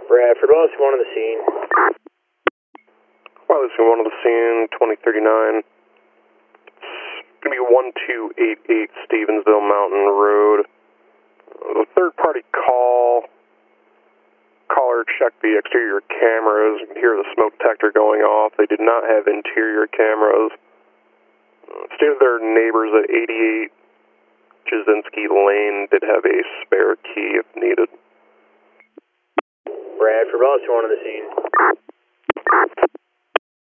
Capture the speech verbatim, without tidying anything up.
Bradford, Wallace one on the scene. Wallace one on the scene, twenty thirty-nine. It's going to be one two eight eight Stevensville Mountain Road. The third party call. Caller checked the exterior cameras. You can hear the smoke detector going off. They did not have interior cameras. Stated their neighbors at eighty-eight Jasinski Lane did have a spare key if needed. Bradford, Wallace one on the scene.